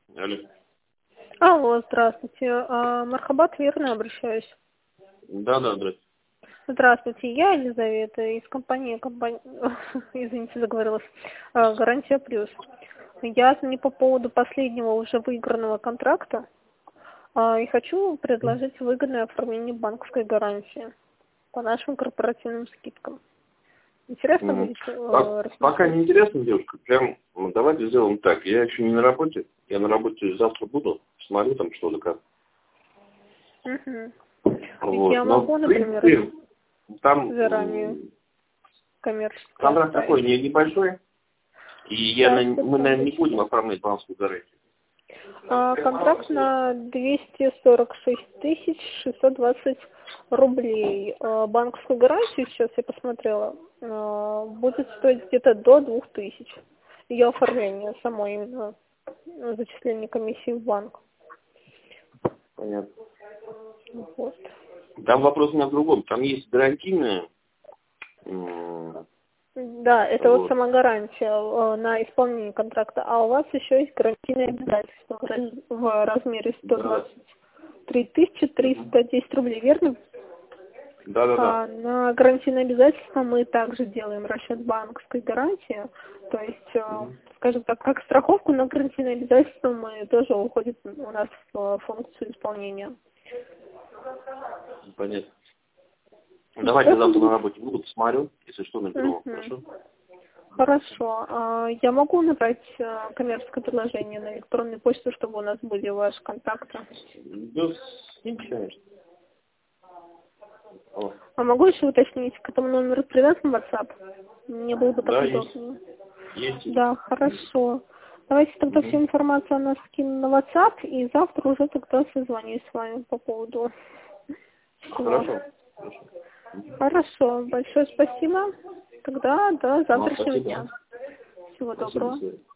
Алло. Алло, здравствуйте. Мархабат, верно обращаюсь? Да, здравствуйте. Здравствуйте, я Елизавета из компании, извините, заговорилась, «Гарантия плюс». Я звоню по поводу последнего уже выигранного контракта и хочу предложить выгодное оформление банковской гарантии по нашим корпоративным скидкам. Интересно будет рассмотреть? Пока не интересно, девушка. Прям давайте сделаем так. Я еще не на работе. Я на работе завтра буду. Смотрю там что да как. Вот. Я могу, например, там заранее коммерческий контракт оставить. такой небольшой. И мы, наверное, не будем оформлять банковскую гарантию. Контракт на 246 620 рублей. Банковскую гарантию, сейчас я посмотрела, будет стоить где-то до 2000. Ее оформление само именно, зачисление комиссии в банк. Понятно. Вот. Там вопрос у меня в другом. Там есть гарантийная. Да, это вот сама гарантия на исполнение контракта. А у вас еще есть гарантийное обязательство в размере 123 310 рублей, верно? Да. На гарантийное обязательство мы также делаем расчет банковской гарантии. То есть, скажем так, как страховку на гарантийное обязательство мы тоже уходит у нас в функцию исполнения. Понятно. Давайте завтра на работе буду, посмотрю. Если что, наберу. Хорошо? Хорошо. Я могу набрать коммерческое предложение на электронную почту, чтобы у нас были ваши контакты? Да, конечно. А могу еще уточнить, к этому номеру привязан WhatsApp? Мне было бы так удобнее. Есть. Да, хорошо. Давайте тогда всю информацию она скину на WhatsApp, и завтра уже тогда созвонюсь с вами по поводу всего. Хорошо. Большое спасибо. Тогда до завтрашнего дня. Всего доброго.